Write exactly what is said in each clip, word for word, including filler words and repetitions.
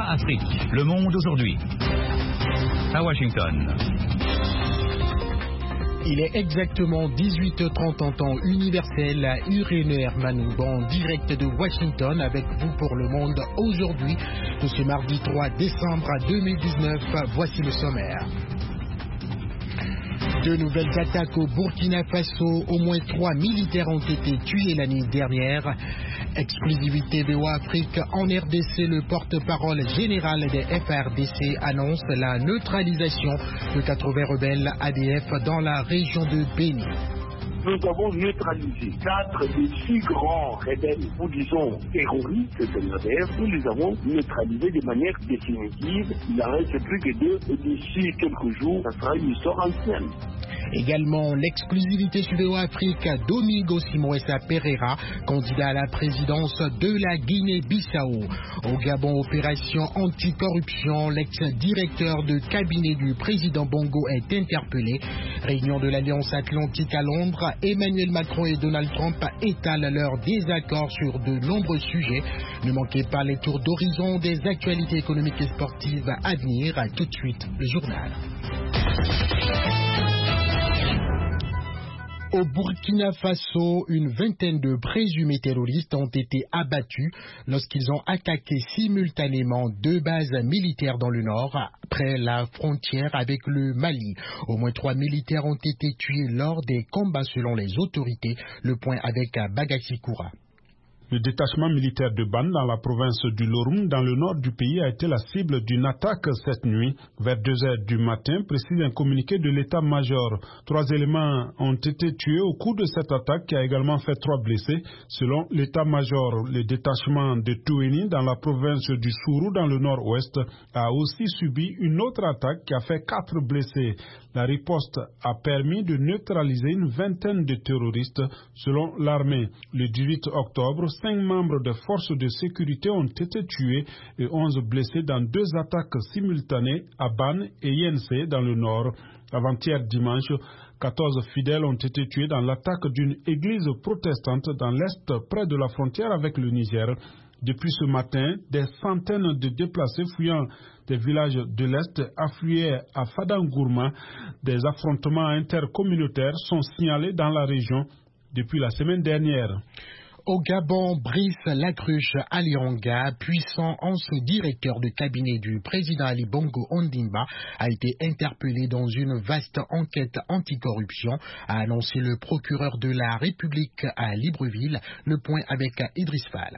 Afrique. Le monde aujourd'hui. À Washington. Il est exactement dix-huit heures trente en temps universel. Irène Hermanou en direct de Washington avec vous pour le monde aujourd'hui. De ce mardi trois décembre deux mille dix-neuf, voici le sommaire. De nouvelles attaques au Burkina Faso. Au moins trois militaires ont été tués l'année dernière. Exclusivité V O A Afrique. En R D C, le porte-parole général des F R D C annonce la neutralisation de quatre-vingts rebelles A D F dans la région de Béni. Nous avons neutralisé quatre des six grands rebelles, ou disons terroristes de l'A D F. Nous les avons neutralisés de manière définitive. Il n'en reste plus que deux, et d'ici quelques jours, ça sera une histoire ancienne. Également, l'exclusivité sur V O A Afrique, Domingo Simoesa Pereira, candidat à la présidence de la Guinée-Bissau. Au Gabon, opération anticorruption, l'ex-directeur de cabinet du président Bongo est interpellé. Réunion de l'Alliance Atlantique à Londres, Emmanuel Macron et Donald Trump étalent leur désaccord sur de nombreux sujets. Ne manquez pas les tours d'horizon des actualités économiques et sportives à venir. Tout de suite, le journal. Au Burkina Faso, une vingtaine de présumés terroristes ont été abattus lorsqu'ils ont attaqué simultanément deux bases militaires dans le nord, près la frontière avec le Mali. Au moins trois militaires ont été tués lors des combats selon les autorités. Le point avec Bagassi Koura. Le détachement militaire de Ban dans la province du Lorum, dans le nord du pays, a été la cible d'une attaque cette nuit. Vers deux heures du matin, précise un communiqué de l'état-major. Trois éléments ont été tués au cours de cette attaque qui a également fait trois blessés. Selon l'état-major, le détachement de Touéni dans la province du Sourou, dans le nord-ouest, a aussi subi une autre attaque qui a fait quatre blessés. La riposte a permis de neutraliser une vingtaine de terroristes. Selon l'armée, le dix-huit octobre, cinq membres de forces de sécurité ont été tués et onze blessés dans deux attaques simultanées à Ban et Yense dans le nord. Avant-hier dimanche, quatorze fidèles ont été tués dans l'attaque d'une église protestante dans l'est près de la frontière avec le Niger. Depuis ce matin, des centaines de déplacés fuyant des villages de l'Est affluaient à Fadangourma. Des affrontements intercommunautaires sont signalés dans la région depuis la semaine dernière. Au Gabon, Brice Lacruche Aliranga, puissant ancien directeur de cabinet du président Ali Bongo Ondimba, a été interpellé dans une vaste enquête anticorruption, a annoncé le procureur de la République à Libreville. Le point avec Idriss Fall.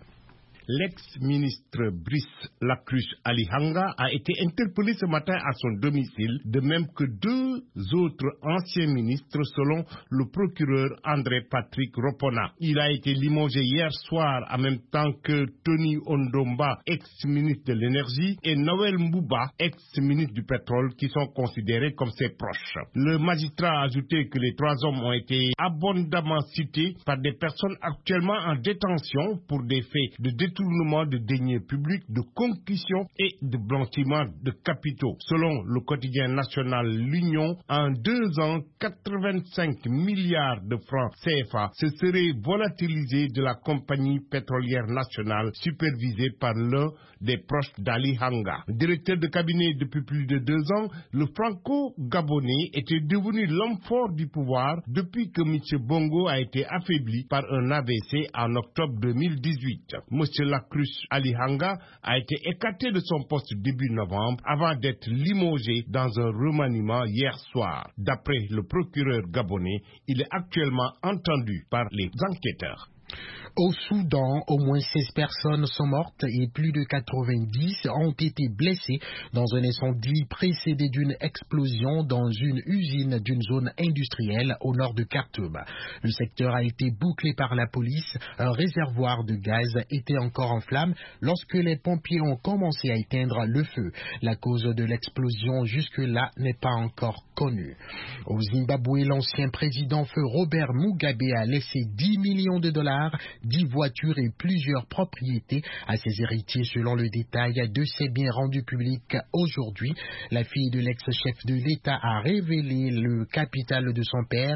L'ex-ministre Brice Lacruche Alihanga a été interpellé ce matin à son domicile, de même que deux autres anciens ministres selon le procureur André Patrick Ropona. Il a été limogé hier soir en même temps que Tony Ondomba, ex-ministre de l'énergie, et Noël Mbouba, ex-ministre du pétrole, qui sont considérés comme ses proches. Le magistrat a ajouté que les trois hommes ont été abondamment cités par des personnes actuellement en détention pour des faits de détournement de deniers publics, de concussion et de blanchiment de capitaux. Selon le quotidien national L'Union, en deux ans, quatre-vingt-cinq milliards de francs C F A se seraient volatilisés de la compagnie pétrolière nationale supervisée par l'un des proches d'Ali Hanga. Directeur de cabinet depuis plus de deux ans, le franco-gabonais était devenu l'homme fort du pouvoir depuis que M. Bongo a été affaibli par un A V C en octobre deux mille dix-huit. M. Lacruche Alihanga a été écarté de son poste début novembre avant d'être limogé dans un remaniement hier soir. D'après le procureur gabonais, il est actuellement entendu par les enquêteurs. Au Soudan, au moins seize personnes sont mortes et plus de quatre-vingt-dix ont été blessées dans un incendie précédé d'une explosion dans une usine d'une zone industrielle au nord de Khartoum. Le secteur a été bouclé par la police. Un réservoir de gaz était encore en flammes lorsque les pompiers ont commencé à éteindre le feu. La cause de l'explosion jusque-là n'est pas encore connue. Au Zimbabwe, l'ancien président feu Robert Mugabe a laissé dix millions de dollars, dix voitures et plusieurs propriétés à ses héritiers selon le détail de ses biens rendus publics aujourd'hui. La fille de l'ex-chef de l'État a révélé le capital de son père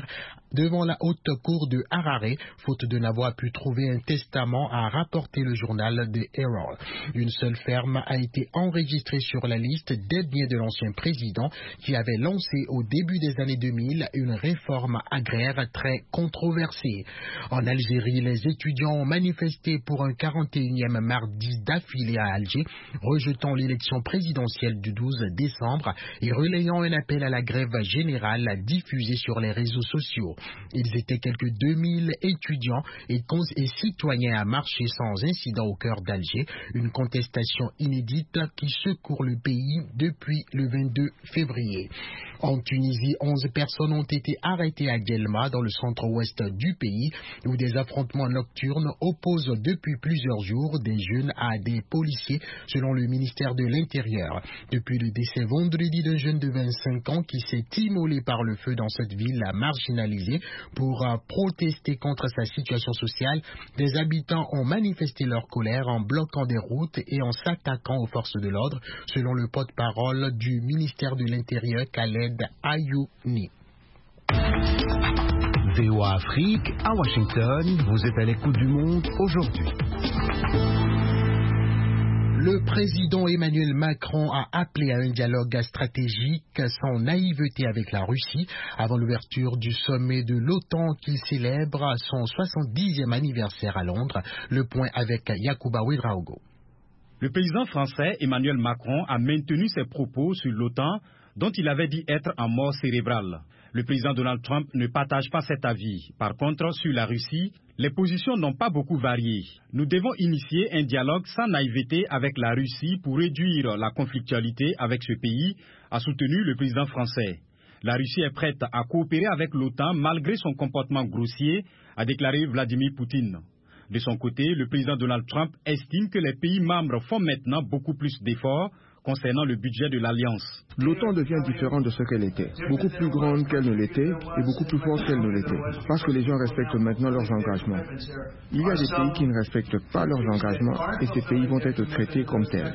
devant la haute cour de Harare, faute de n'avoir pu trouver un testament, a rapporté le journal The Herald. Une seule ferme a été enregistrée sur la liste des biens de l'ancien président qui avait lancé au début des années deux mille une réforme agraire très controversée. En Algérie, les étudiants ont manifesté pour un quarante et unième mardi d'affilée à Alger, rejetant l'élection présidentielle du douze décembre et relayant un appel à la grève générale diffusé sur les réseaux sociaux. Ils étaient quelques deux mille étudiants et, et citoyens à marcher sans incident au cœur d'Alger, une contestation inédite qui secourt le pays depuis le vingt-deux février. En Tunisie, onze personnes ont été arrêtées à Guelma, dans le centre-ouest du pays, où des affrontements nocturnes opposent depuis plusieurs jours des jeunes à des policiers, selon le ministère de l'Intérieur. Depuis le décès vendredi d'un jeune de vingt-cinq ans qui s'est immolé par le feu dans cette ville marginalisée pour protester contre sa situation sociale, des habitants ont manifesté leur colère en bloquant des routes et en s'attaquant aux forces de l'ordre, selon le porte-parole du ministère de l'Intérieur, Khaled Ayouni. V O A Afrique, à Washington, vous êtes à l'écoute du monde aujourd'hui. Le président Emmanuel Macron a appelé à un dialogue stratégique sans naïveté avec la Russie avant l'ouverture du sommet de l'OTAN qui célèbre son soixante-dixième anniversaire à Londres. Le point avec Yacouba Ouedraogo. Le président français Emmanuel Macron a maintenu ses propos sur l'OTAN dont il avait dit être en mort cérébrale. Le président Donald Trump ne partage pas cet avis. Par contre, sur la Russie, les positions n'ont pas beaucoup varié. Nous devons initier un dialogue sans naïveté avec la Russie pour réduire la conflictualité avec ce pays, a soutenu le président français. La Russie est prête à coopérer avec l'OTAN malgré son comportement grossier, a déclaré Vladimir Poutine. De son côté, le président Donald Trump estime que les pays membres font maintenant beaucoup plus d'efforts concernant le budget de l'Alliance. L'OTAN devient différente de ce qu'elle était, beaucoup plus grande qu'elle ne l'était et beaucoup plus forte qu'elle ne l'était, parce que les gens respectent maintenant leurs engagements. Il y a des pays qui ne respectent pas leurs engagements et ces pays vont être traités comme tels.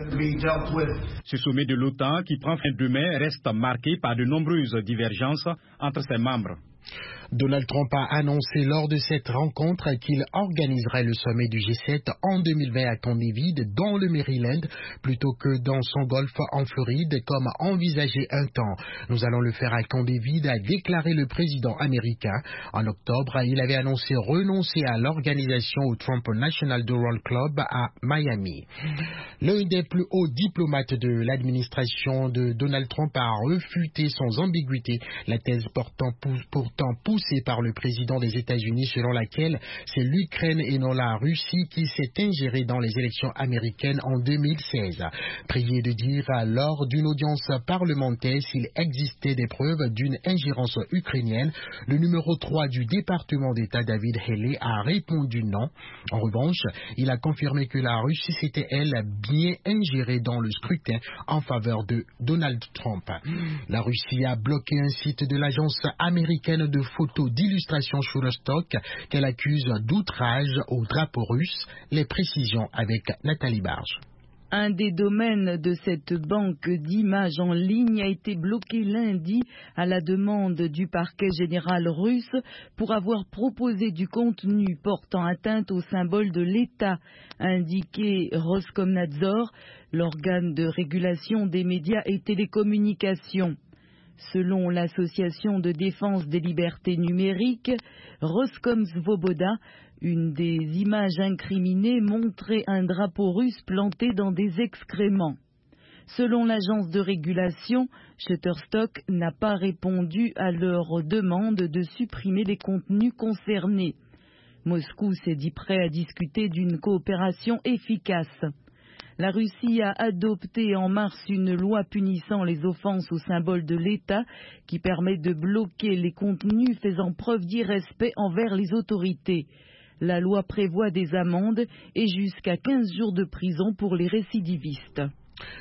Ce sommet de l'OTAN qui prend fin demain reste marqué par de nombreuses divergences entre ses membres. Donald Trump a annoncé lors de cette rencontre qu'il organiserait le sommet du G sept en deux mille vingt à Camp David, dans le Maryland, plutôt que dans son golfe en Floride, comme envisagé un temps. Nous allons le faire à Camp David, a déclaré le président américain. En octobre, il avait annoncé renoncer à l'organisation au Trump National Doral Club à Miami. L'un des plus hauts diplomates de l'administration de Donald Trump a refuté sans ambiguïté la thèse portant pourtant poussée par le président des États-Unis selon laquelle c'est l'Ukraine et non la Russie qui s'est ingérée dans les élections américaines en deux mille seize. Prié de dire lors d'une audience parlementaire s'il existait des preuves d'une ingérence ukrainienne, le numéro trois du département d'État David Haley a répondu non. En revanche, il a confirmé que la Russie s'était elle bien ingérée dans le scrutin en faveur de Donald Trump. La Russie a bloqué un site de l'agence américaine de photos d'illustration Shutterstock qu'elle accuse d'outrage au drapeau russe. Les précisions avec Nathalie Barge. Un des domaines de cette banque d'images en ligne a été bloqué lundi à la demande du parquet général russe pour avoir proposé du contenu portant atteinte au symbole de l'État, indiqué Roskomnadzor, l'organe de régulation des médias et télécommunications. Selon l'Association de défense des libertés numériques, Roskomsvoboda, une des images incriminées montrait un drapeau russe planté dans des excréments. Selon l'agence de régulation, Shutterstock n'a pas répondu à leur demande de supprimer les contenus concernés. Moscou s'est dit prêt à discuter d'une coopération efficace. La Russie a adopté en mars une loi punissant les offenses au symbole de l'État qui permet de bloquer les contenus faisant preuve d'irrespect envers les autorités. La loi prévoit des amendes et jusqu'à quinze jours de prison pour les récidivistes.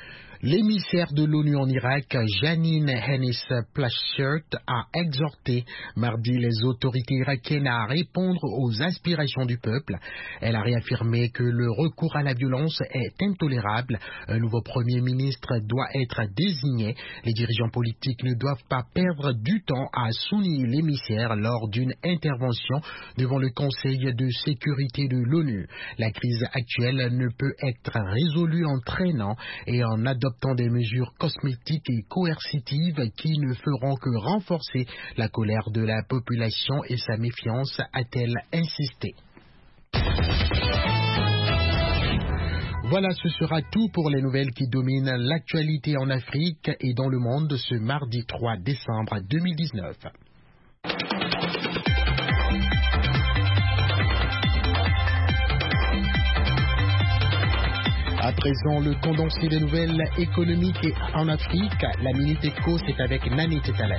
L'émissaire de l'ONU en Irak, Janine Hennis-Plasschaert, a exhorté mardi les autorités irakiennes à répondre aux aspirations du peuple. Elle a réaffirmé que le recours à la violence est intolérable. Un nouveau Premier ministre doit être désigné. Les dirigeants politiques ne doivent pas perdre du temps à souligner l'émissaire lors d'une intervention devant le Conseil de sécurité de l'ONU. La crise actuelle ne peut être résolue en traînant et en adoptant des mesures cosmétiques et coercitives qui ne feront que renforcer la colère de la population et sa méfiance, a-t-elle insisté. Voilà, ce sera tout pour les nouvelles qui dominent l'actualité en Afrique et dans le monde ce mardi trois décembre deux mille dix-neuf. À présent, le condensé des nouvelles économiques et en Afrique, la Minute Éco, c'est avec Nani Tetalani.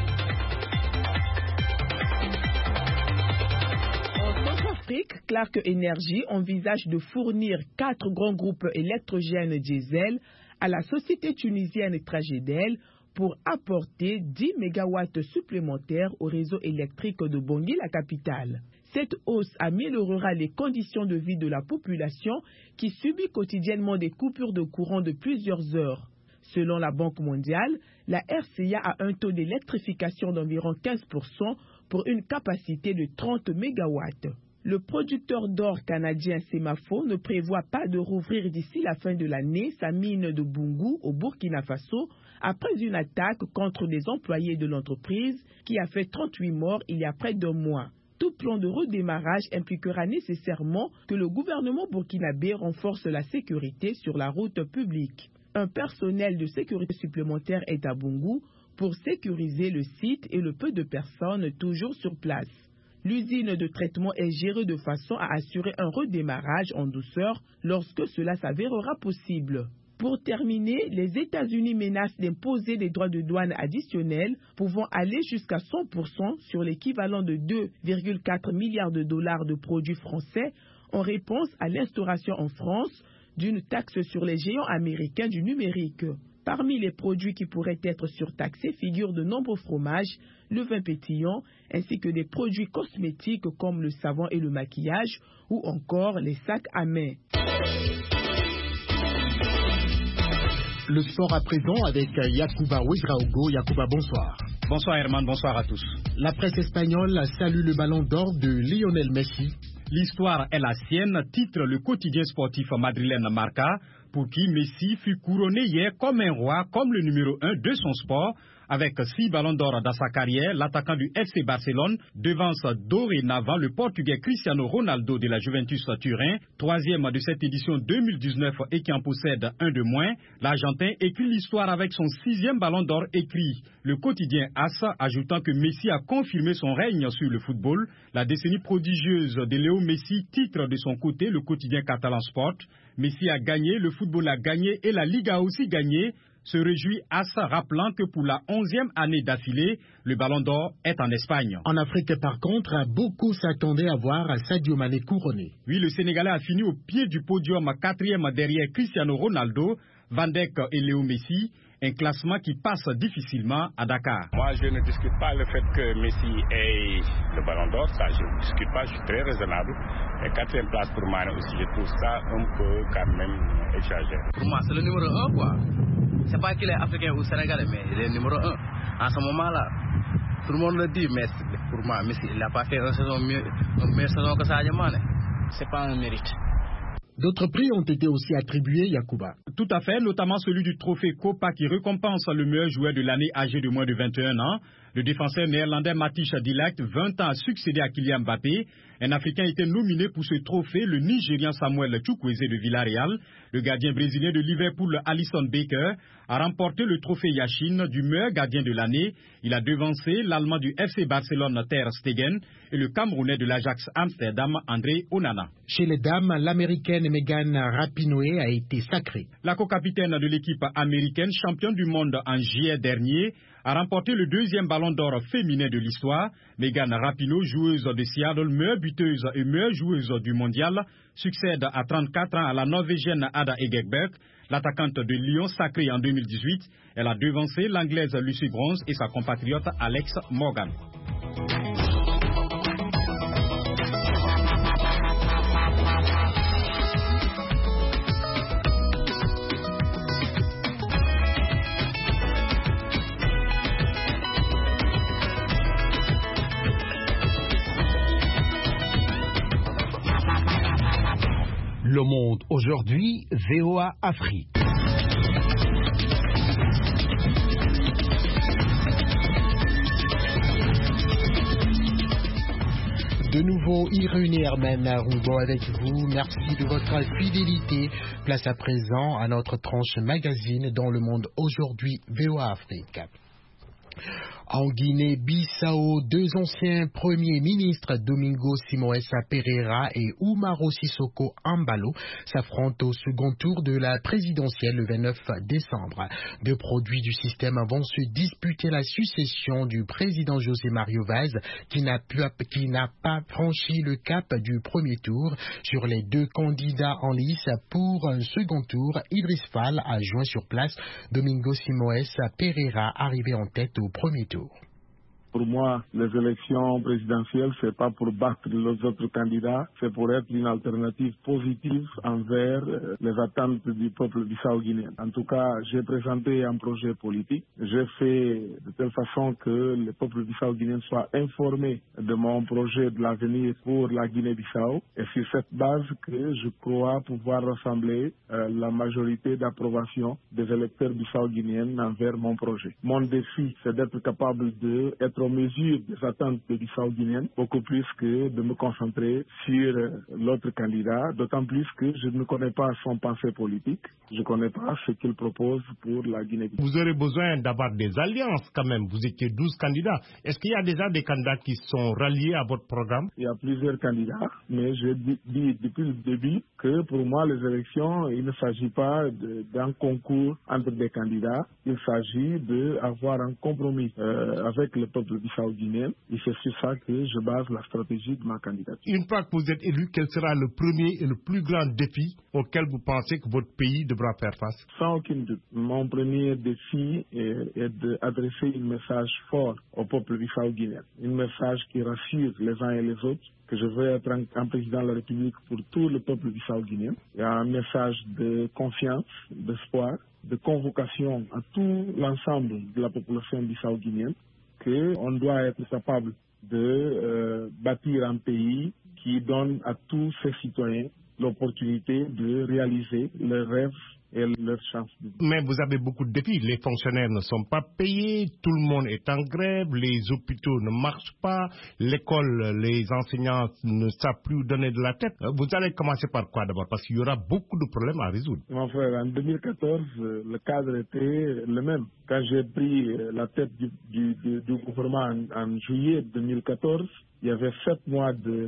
En Centrafrique, Clark Energy envisage de fournir quatre grands groupes électrogènes diesel à la société tunisienne Tragedel pour apporter dix mégawatts supplémentaires au réseau électrique de Bangui, la capitale. Cette hausse améliorera les conditions de vie de la population qui subit quotidiennement des coupures de courant de plusieurs heures. Selon la Banque mondiale, la R C A a un taux d'électrification d'environ quinze pour cent pour une capacité de trente mégawatts. Le producteur d'or canadien Semafo ne prévoit pas de rouvrir d'ici la fin de l'année sa mine de Boungou au Burkina Faso après une attaque contre des employés de l'entreprise qui a fait trente-huit morts il y a près d'un mois. Tout plan de redémarrage impliquera nécessairement que le gouvernement burkinabé renforce la sécurité sur la route publique. Un personnel de sécurité supplémentaire est à Boungou pour sécuriser le site et le peu de personnes toujours sur place. L'usine de traitement est gérée de façon à assurer un redémarrage en douceur lorsque cela s'avérera possible. Pour terminer, les États-Unis menacent d'imposer des droits de douane additionnels pouvant aller jusqu'à cent pour cent sur l'équivalent de deux virgule quatre milliards de dollars de produits français en réponse à l'instauration en France d'une taxe sur les géants américains du numérique. Parmi les produits qui pourraient être surtaxés figurent de nombreux fromages, le vin pétillant, ainsi que des produits cosmétiques comme le savon et le maquillage ou encore les sacs à main. Le sport à présent avec Yacouba Ouedraogo. Yacouba, bonsoir. Bonsoir Herman, bonsoir à tous. La presse espagnole salue le ballon d'or de Lionel Messi. L'histoire est la sienne, titre le quotidien sportif madrilène Marca, pour qui Messi fut couronné hier comme un roi, comme le numéro un de son sport. Avec six ballons d'or dans sa carrière, l'attaquant du F C Barcelone devance dorénavant le Portugais Cristiano Ronaldo de la Juventus Turin, troisième de cette édition deux mille dix-neuf et qui en possède un de moins. L'Argentin écrit l'histoire avec son sixième ballon d'or, écrit le quotidien A S, ajoutant que Messi a confirmé son règne sur le football. La décennie prodigieuse de Léo Messi, titre de son côté le quotidien catalan Sport. Messi a gagné, le football a gagné et la Ligue a aussi gagné. Se réjouit A S, rappelant que pour la onzième année d'affilée, le ballon d'or est en Espagne. En Afrique, par contre, beaucoup s'attendaient à voir Sadio Mané couronné. Oui, le Sénégalais a fini au pied du podium, quatrième derrière Cristiano Ronaldo, Van Dijk et Léo Messi. Un classement qui passe difficilement à Dakar. Moi, je ne discute pas le fait que Messi ait le ballon d'or. Ça, je ne discute pas, je suis très raisonnable. Et quatrième place pour Mané aussi, je trouve ça un peu quand même exagéré. Pour moi, c'est le numéro un, quoi. C'est pas qu'il est africain ou sénégalais, mais il est le numéro un. En ce moment-là, tout le monde le dit, mais pour moi, Messi, il n'a pas fait une saison mieux, une meilleure saison que Sadio Mané. C'est pas un mérite. D'autres prix ont été aussi attribués, Yacouba. Tout à fait, notamment celui du trophée Copa qui récompense le meilleur joueur de l'année âgé de moins de vingt et un ans. Le défenseur néerlandais Matthijs de Ligt, vingt ans, a succédé à Kylian Mbappé. Un Africain était nominé pour ce trophée, le Nigérian Samuel Chukwueze de Villarreal. Le gardien brésilien de Liverpool, Alisson Becker, a remporté le trophée Yashin du meilleur gardien de l'année. Il a devancé l'Allemand du F C Barcelone, Ter Stegen, et le Camerounais de l'Ajax Amsterdam, André Onana. Chez les dames, l'Américaine Megan Rapinoe a été sacrée. La co-capitaine de l'équipe américaine, championne du monde en juillet dernier, a remporté le deuxième ballon d'or féminin de l'histoire. Megan Rapinoe, joueuse de Seattle, meilleure buteuse et meilleure joueuse du mondial, succède à trente-quatre ans à la Norvégienne Ada Egeberg, l'attaquante de Lyon sacrée en deux mille dix-huit. Elle a devancé l'Anglaise Lucy Bronze et sa compatriote Alex Morgan. Le Monde aujourd'hui, V O A Afrique. De nouveau, Irène Herman Roubaud avec vous. Merci de votre fidélité. Place à présent à notre tranche magazine dans Le Monde aujourd'hui, V O A Afrique. En Guinée-Bissau, deux anciens premiers ministres, Domingo Simoesa Pereira et Umaro Sissoko Embalo, s'affrontent au second tour de la présidentielle le vingt-neuf décembre. Deux produits du système vont se disputer la succession du président José Mario Vaz, qui n'a pu, qui n'a pas franchi le cap du premier tour. Sur les deux candidats en lice pour un second tour, Idriss Fall a joint sur place Domingo Simoesa Pereira, arrivé en tête au premier tour. Pour moi, les élections présidentielles, c'est pas pour battre les autres candidats, c'est pour être une alternative positive envers les attentes du peuple bissau-guinéen. En tout cas, j'ai présenté un projet politique. J'ai fait de telle façon que le peuple bissau-guinéen soit informé de mon projet de l'avenir pour la Guinée-Bissau. Et c'est cette base que je crois pouvoir rassembler euh, la majorité d'approbation des électeurs bissau-guinéens envers mon projet. Mon défi, c'est d'être capable d'être aux mesures des attentes des Bissau-Guinéens, beaucoup plus que de me concentrer sur l'autre candidat, d'autant plus que je ne connais pas son pensée politique, je ne connais pas ce qu'il propose pour la Guinée-Bissau. Vous aurez besoin d'avoir des alliances quand même, vous étiez douze candidats. Est-ce qu'il y a déjà des candidats qui sont ralliés à votre programme? Il y a plusieurs candidats, mais je dis, dis depuis le début que pour moi les élections, il ne s'agit pas d'un concours entre des candidats, il s'agit d'avoir un compromis euh, avec le peuple bissau-guinéen, et c'est sur ça que je base la stratégie de ma candidature. Une fois que vous êtes élu, quel sera le premier et le plus grand défi auquel vous pensez que votre pays devra faire face? Sans aucun doute. Mon premier défi est, est d'adresser un message fort au peuple bissau-guinéen, un message qui rassure les uns et les autres, que je veux être un, un président de la République pour tout le peuple bissau-guinéen. Il y a un message de confiance, d'espoir, de convocation à tout l'ensemble de la population bissau-guinéenne, qu'on doit être capable de euh, bâtir un pays qui donne à tous ses citoyens l'opportunité de réaliser leurs rêves et leurs chances. Mais vous avez beaucoup de défis. Les fonctionnaires ne sont pas payés, tout le monde est en grève, les hôpitaux ne marchent pas, l'école, les enseignants ne savent plus donner de la tête. Vous allez commencer par quoi d'abord? Parce qu'il y aura beaucoup de problèmes à résoudre. Mon frère, en deux mille quatorze, le cadre était le même. Quand j'ai pris la tête du, du, du, du gouvernement en, en juillet deux mille quatorze, il y avait sept mois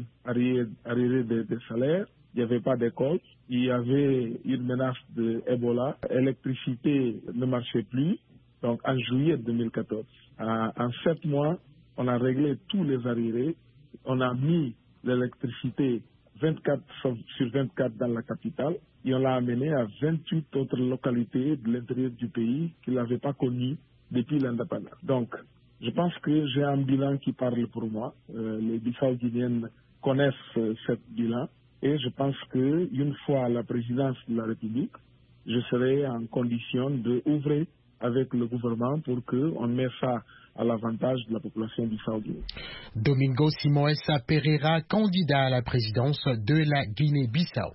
d'arrivée de, de salaire. Il n'y avait pas d'école, il y avait une menace d'Ebola, l'électricité ne marchait plus, donc en juillet deux mille quatorze. En, en sept mois, on a réglé tous les arriérés, on a mis l'électricité vingt-quatre sur vingt-quatre dans la capitale et on l'a amené à vingt-huit autres localités de l'intérieur du pays qui ne l'avaient pas connu depuis l'indépendance. Donc, je pense que j'ai un bilan qui parle pour moi. Euh, les Bissau-Guinéennes connaissent euh, ce bilan. Et je pense qu'une fois à la présidence de la République, je serai en condition d'ouvrir avec le gouvernement pour qu'on mette ça à l'avantage de la population bissau-guinéenne. Domingo Simoesa Pereira, candidat à la présidence de la Guinée-Bissau.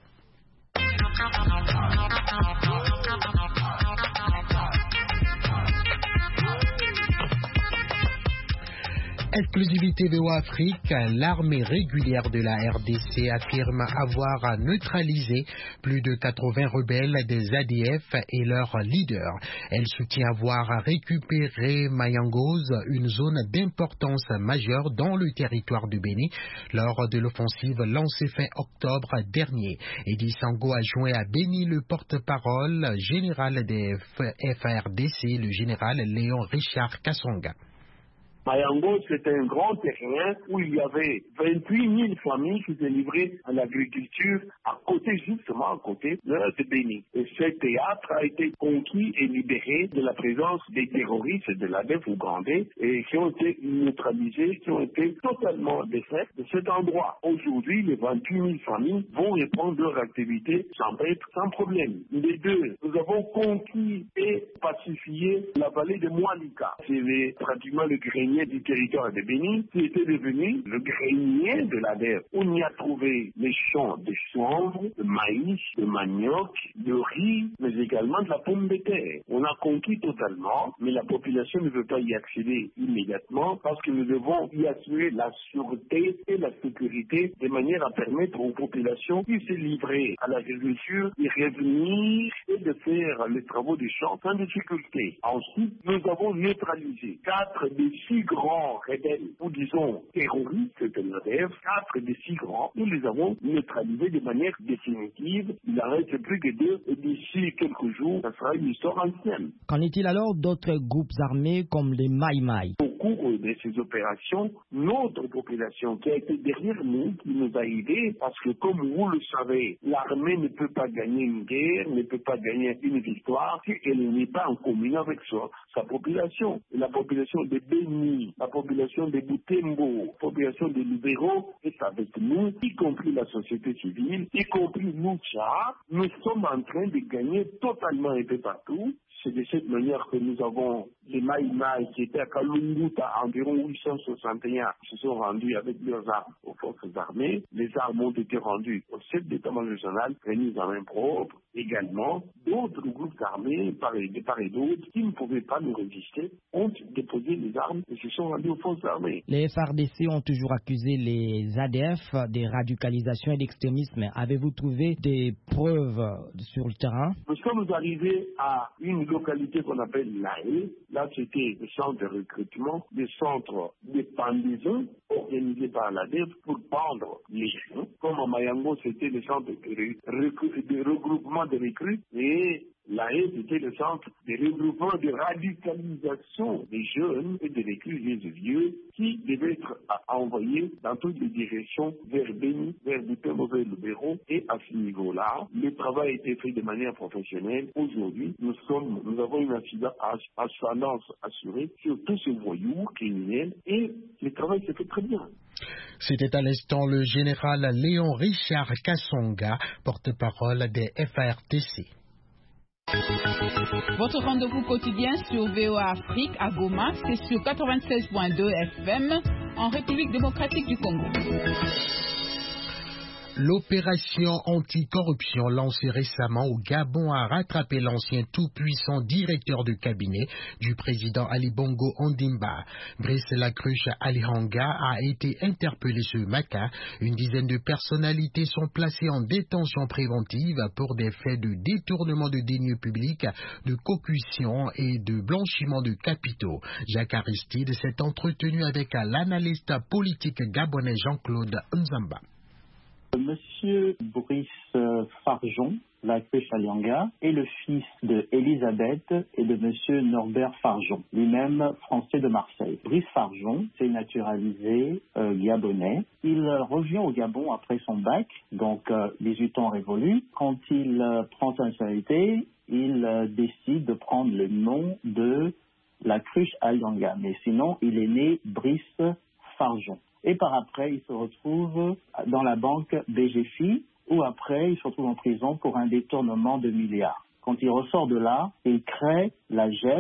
Exclusivité V O A Afrique, l'armée régulière de la R D C affirme avoir neutralisé plus de quatre-vingts rebelles des A D F et leurs leaders. Elle soutient avoir récupéré Mayangose, une zone d'importance majeure dans le territoire de Béni, lors de l'offensive lancée fin octobre dernier. Eddie Sango a joint à Béni le porte-parole général des F A R D C, le général Léon Richard Kassonga. Mayangose, c'était un grand terrain où il y avait vingt-huit mille familles qui étaient livrées à l'agriculture à côté, justement à côté de Béni. Et ce théâtre a été conquis et libéré de la présence des terroristes de l'A D F ougandais et qui ont été neutralisés, qui ont été totalement défaits de cet endroit. Aujourd'hui, les vingt-huit mille familles vont reprendre leur activité sans être sans problème. Les deux, nous avons conquis et pacifié la vallée de Moalika. C'est pratiquement le grenier du territoire de Béni, qui était devenu le grenier de l'A D F. On y a trouvé les champs de chanvre, de maïs, de manioc, de riz, mais également de la pomme de terre. On a conquis totalement, mais la population ne veut pas y accéder immédiatement parce que nous devons y assurer la sûreté et la sécurité de manière à permettre aux populations qui se livraient à l'agriculture de revenir et de faire les travaux des champs sans difficulté. Ensuite, nous avons neutralisé quatre des six grands rebelles, ou disons terroristes de l'A D F, quatre des six grands, nous les avons neutralisés de manière définitive. Il en reste plus que deux, et d'ici quelques jours, ça sera une histoire ancienne. Qu'en est-il alors d'autres groupes armés comme les Mai Mai? Au cours de ces opérations, notre population qui a été derrière nous, qui nous a aidés, parce que comme vous le savez, l'armée ne peut pas gagner une guerre, ne peut pas gagner une victoire si elle n'est pas en communion avec sa, sa population. Et la population de Béni, la population de Butembo, la population de Lubero est avec nous, y compris la société civile, y compris nous, Tchad. Nous sommes en train de gagner totalement un peu partout. C'est de cette manière que nous avons les Mai Mai qui étaient à Kalunguta, environ huit cent soixante et un, se sont rendus avec leurs armes aux forces armées. Les armes ont été rendues au chef d'état-major national, remises en main propre. Également, d'autres groupes armés, par et, par et d'autres, qui ne pouvaient pas nous résister, ont déposé les armes et se sont rendus aux forces armées. Les F R D C ont toujours accusé les A D F de radicalisation et d'extrémisme. Avez-vous trouvé des preuves sur le terrain? Nous sommes arrivés à une localité qu'on appelle Laé. Là, c'était le centre de recrutement, le centre de pendaison organisé par l'A D F pour pendre les gens. Comme à Mayango, c'était le centre de, recru- de regroupement de recrues et Laé, c'était le centre de regroupement de radicalisation des jeunes et des recrues et des vieux qui devaient être envoyés dans toutes les directions vers Béni, vers Butembo, vers Lubero. Et à ce niveau-là, le travail a été fait de manière professionnelle. Aujourd'hui, nous sommes, nous avons une assurance assurée sur tous ces voyous criminels et le travail s'est fait très bien. C'était à l'instant le général Léon Richard Kassonga, porte-parole des F A R D C. Votre rendez-vous quotidien sur V O A Afrique à Goma, c'est sur quatre-vingt-seize virgule deux F M en République démocratique du Congo. L'opération anticorruption lancée récemment au Gabon a rattrapé l'ancien tout-puissant directeur de cabinet du président Ali Bongo Ondimba. Brice Lacruche Alihanga a été interpellé ce matin. Une dizaine de personnalités sont placées en détention préventive pour des faits de détournement de deniers publics, de concussion et de blanchiment de capitaux. Jacques Aristide s'est entretenu avec l'analyste politique gabonais Jean-Claude Nzamba. Monsieur Brice Farjon, Lacruche Alihanga, est le fils de Elisabeth et de Monsieur Norbert Farjon, lui-même français de Marseille. Brice Farjon s'est naturalisé euh, gabonais. Il revient au Gabon après son bac, donc euh, dix-huit ans révolus. Quand il euh, prend sa nationalité, il euh, décide de prendre le nom de Lacruche Alihanga, mais sinon il est né Brice Farjon. Et par après, il se retrouve dans la banque B G F I, où après, il se retrouve en prison pour un détournement de milliards. Quand il ressort de là, il crée la G E V,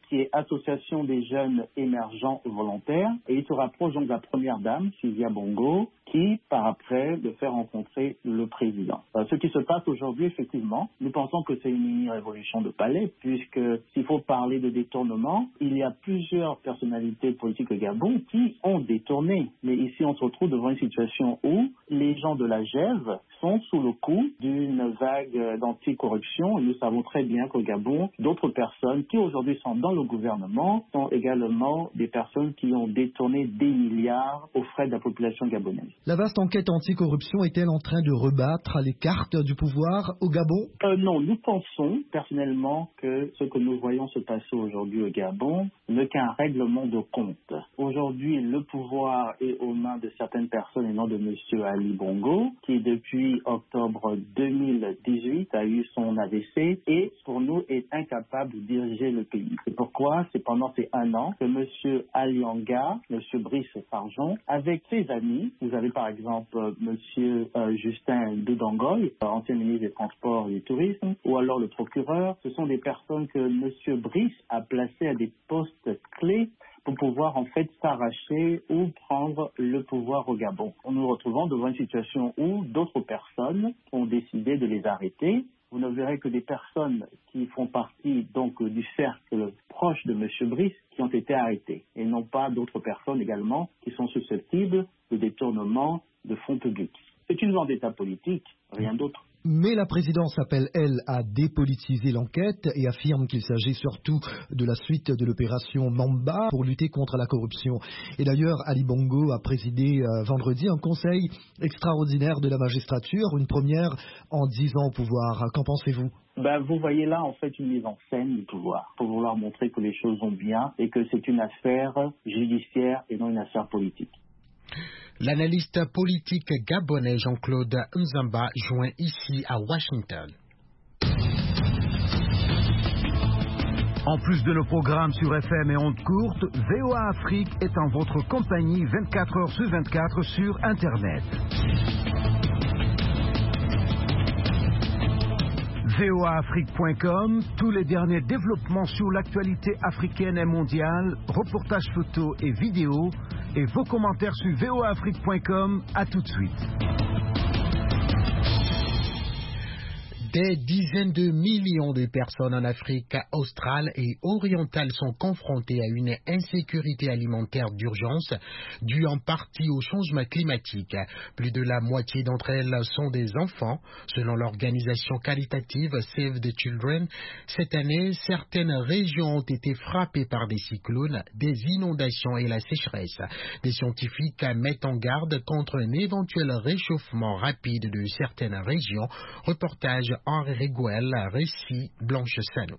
qui est Association des jeunes émergents volontaires, et il se rapproche donc de la première dame, Sylvia Bongo, qui, par après, le fait rencontrer le président. Euh, ce qui se passe aujourd'hui, effectivement, nous pensons que c'est une mini-révolution de palais, puisque s'il faut parler de détournement, il y a plusieurs personnalités politiques au Gabon qui ont détourné. Mais ici, on se retrouve devant une situation où les gens de la G E V sont sous le coup d'une vague d'anticorruption. Nous savons très bien qu'au Gabon, d'autres personnes qui aujourd'hui sont dans le gouvernement sont également des personnes qui ont détourné des milliards aux frais de la population gabonaise. La vaste enquête anticorruption est-elle en train de rebattre les cartes du pouvoir au Gabon ? euh, Non, nous pensons personnellement que ce que nous voyons se passer aujourd'hui au Gabon n'est qu'un règlement de compte. Aujourd'hui, le pouvoir est aux mains de certaines personnes et non de M. Ali Bongo, qui depuis octobre deux mille dix-huit a eu son A V C et pour nous est incapable de diriger le pays. C'est pourquoi c'est pendant ces un an que M. Alianga, M. Brice Farjon, avec ses amis, vous avez par exemple euh, M. Euh, Justin Doudangoy, ancien ministre des Transports et du Tourisme, ou alors le procureur, ce sont des personnes que M. Brice a placées à des postes clés pour pouvoir en fait s'arracher ou prendre le pouvoir au Gabon. Nous nous retrouvons devant une situation où d'autres personnes ont décidé de les arrêter. Vous ne verrez que des personnes qui font partie donc du cercle proche de M. Brice qui ont été arrêtées et non pas d'autres personnes également qui sont susceptibles de détournement de fonds publics. C'est une vendetta politique, rien d'autre. Mais la présidence appelle, elle, à dépolitiser l'enquête et affirme qu'il s'agit surtout de la suite de l'opération Mamba pour lutter contre la corruption. Et d'ailleurs, Ali Bongo a présidé euh, vendredi un conseil extraordinaire de la magistrature, une première en dix ans au pouvoir. Qu'en pensez-vous ? Ben, vous voyez là, en fait, une mise en scène du pouvoir pour vouloir montrer que les choses vont bien et que c'est une affaire judiciaire et non une affaire politique. L'analyste politique gabonais Jean-Claude Nzamba joint ici à Washington. En plus de nos programmes sur F M et ondes courtes, V O A Afrique est en votre compagnie vingt-quatre heures sur vingt-quatre sur Internet. V O A Afrique point com, tous les derniers développements sur l'actualité africaine et mondiale, reportages photos et vidéos, et vos commentaires sur V O A Afrique point com. À tout de suite. Des dizaines de millions de personnes en Afrique australe et orientale sont confrontées à une insécurité alimentaire d'urgence due en partie au changement climatique. Plus de la moitié d'entre elles sont des enfants. Selon l'organisation caritative Save the Children, cette année, certaines régions ont été frappées par des cyclones, des inondations et la sécheresse. Des scientifiques mettent en garde contre un éventuel réchauffement rapide de certaines régions. Reportage Henri Riguel, récit Blanche Sano.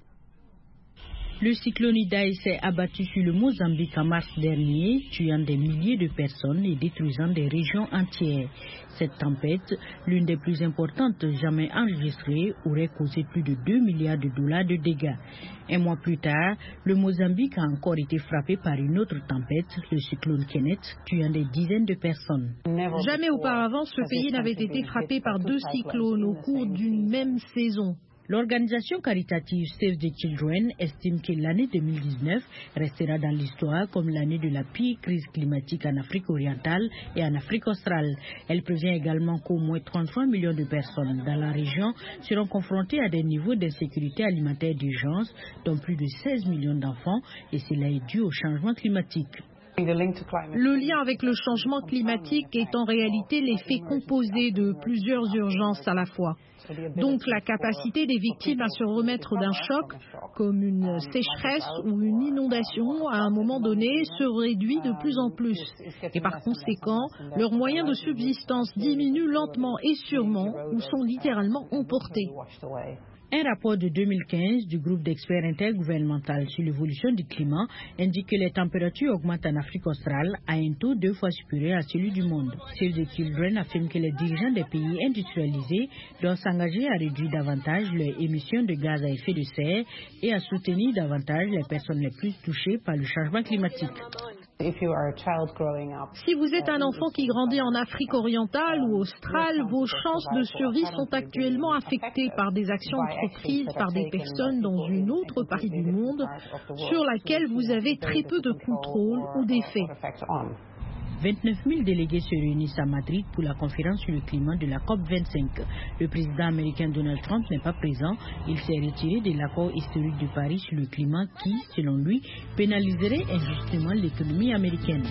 Le cyclone Idai s'est abattu sur le Mozambique en mars dernier, tuant des milliers de personnes et détruisant des régions entières. Cette tempête, l'une des plus importantes jamais enregistrées, aurait causé plus de deux milliards de dollars de dégâts. Un mois plus tard, le Mozambique a encore été frappé par une autre tempête, le cyclone Kenneth, tuant des dizaines de personnes. Jamais auparavant, ce pays n'avait été frappé par deux cyclones au cours d'une même saison. L'organisation caritative Save the Children estime que l'année deux mille dix-neuf restera dans l'histoire comme l'année de la pire crise climatique en Afrique orientale et en Afrique australe. Elle prévient également qu'au moins trente-trois millions de personnes dans la région seront confrontées à des niveaux d'insécurité alimentaire d'urgence, dont plus de seize millions d'enfants, et cela est dû au changement climatique. Le lien avec le changement climatique est en réalité l'effet composé de plusieurs urgences à la fois. Donc la capacité des victimes à se remettre d'un choc, comme une sécheresse ou une inondation, à un moment donné, se réduit de plus en plus. Et par conséquent, leurs moyens de subsistance diminuent lentement et sûrement ou sont littéralement emportés. Un rapport de deux mille quinze du groupe d'experts intergouvernemental sur l'évolution du climat indique que les températures augmentent en Afrique australe à un taux deux fois supérieur à celui du monde. Save the Children affirme que les dirigeants des pays industrialisés doivent s'engager à réduire davantage leurs émissions de gaz à effet de serre et à soutenir davantage les personnes les plus touchées par le changement climatique. Si vous êtes un enfant qui grandit en Afrique orientale ou australe, vos chances de survie sont actuellement affectées par des actions entreprises par des personnes dans une autre partie du monde sur laquelle vous avez très peu de contrôle ou d'effet. vingt-neuf mille délégués se réunissent à Madrid pour la conférence sur le climat de la COP vingt-cinq. Le président américain Donald Trump n'est pas présent. Il s'est retiré de l'accord historique de Paris sur le climat qui, selon lui, pénaliserait injustement l'économie américaine.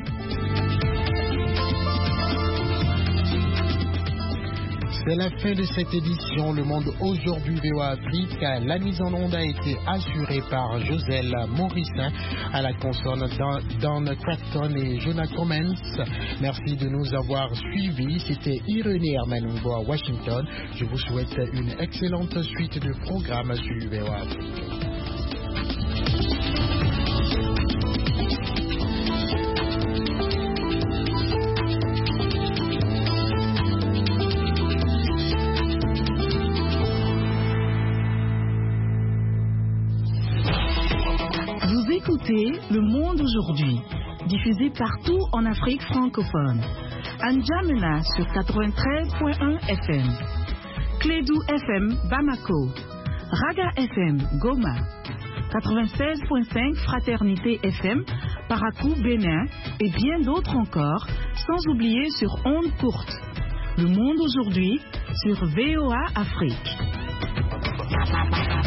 C'est la fin de cette édition Le Monde aujourd'hui V O A Afrique. La mise en onde a été assurée par Joselle Morissin, à la console Don Crafton et Jonathan Mens. Merci de nous avoir suivis. C'était Irénée Hermanoubo à Washington. Je vous souhaite une excellente suite de programmes sur V O A Afrique. Écoutez Le Monde aujourd'hui, diffusé partout en Afrique francophone. À N'Djamena sur quatre-vingt-treize point un F M, Clédou F M Bamako, Raga F M Goma, quatre-vingt-seize point cinq Fraternité F M Parakou Bénin et bien d'autres encore, sans oublier sur ondes courtes. Le Monde aujourd'hui sur V O A Afrique.